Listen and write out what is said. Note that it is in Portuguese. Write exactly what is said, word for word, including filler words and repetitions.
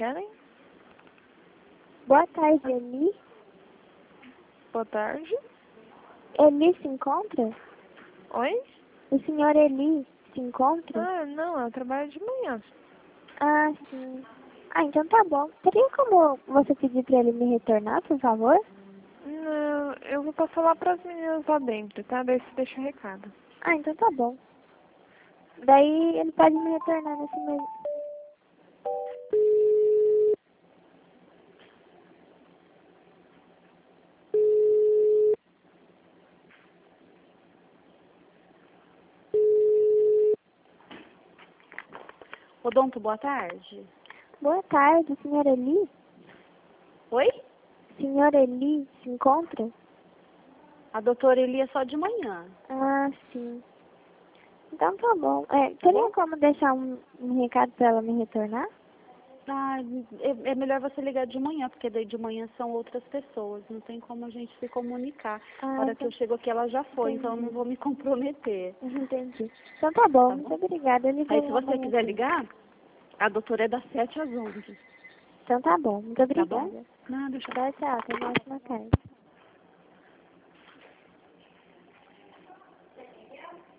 querem? Boa tarde, Eli. Boa tarde. Eli se encontra? Oi? O senhor Eli se encontra? Ah, não, eu trabalho de manhã. Ah, sim. Ah, então tá bom. Teria como você pedir pra ele me retornar, por favor? Não, eu vou passar lá pras meninas lá dentro, tá? Daí você deixa o recado. Ah, então tá bom. Daí ele pode me retornar nesse mesmo. Odonto, boa tarde. Boa tarde, senhor Eli. Oi? Senhor Eli se encontra? A doutora Eli é só de manhã. Ah, sim. Então tá bom. É, Tá teria bom? como deixar um, um recado pra ela me retornar? Ah, é, é melhor você ligar de manhã, porque daí de manhã são outras pessoas. Não tem como a gente se comunicar. Ah, A hora que então, eu chego aqui ela já foi, então eu não entendi. vou me comprometer. Entendi. Então tá bom, Tá muito bom? obrigada. Eu ligo Aí se você amanhã quiser sim. ligar, a doutora é das sete às onze. Então tá bom, muito Tá bom? obrigada. Não, deixa Tchau, tchau. Até mais na tarde.